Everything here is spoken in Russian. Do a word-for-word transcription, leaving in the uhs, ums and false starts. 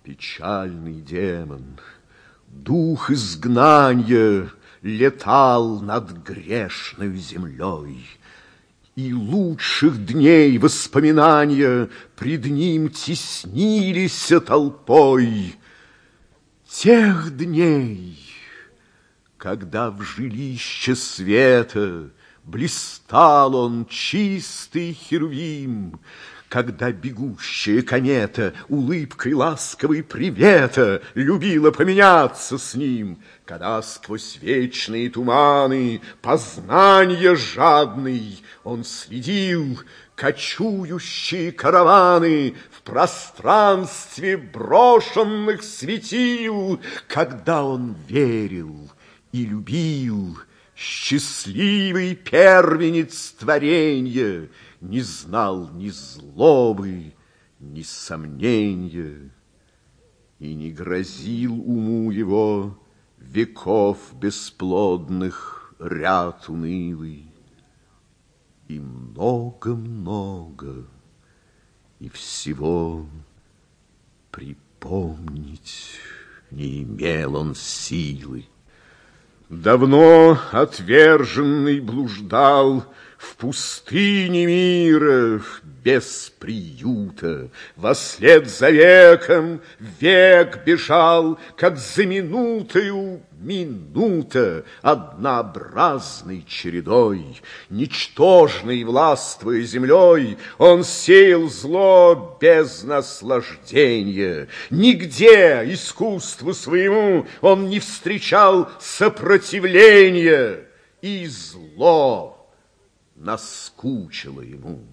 Печальный демон, дух изгнанья, летал над грешной землей, и лучших дней воспоминания пред ним теснились толпой. Тех дней, когда в жилище света блистал он чистый херувим, когда бегущая комета улыбкой ласковой привета любила поменяться с ним, когда сквозь вечные туманы познания жадный он следил кочующие караваны в пространстве брошенных светил, когда он верил и любил, счастливый первенец творенья, не знал ни злобы, ни сомнения, и не грозил уму его веков бесплодных ряд унылый. И много-много, и всего припомнить не имел он силы. Давно отверженный блуждал в пустыне мира, без приюта, вослед за веком век бежал, как за минутою минута, однообразной чередой. Ничтожный, властвуя землей, он сеял зло без наслаждения. Нигде искусству своему он не встречал сопротивления, и зло наскучило ему.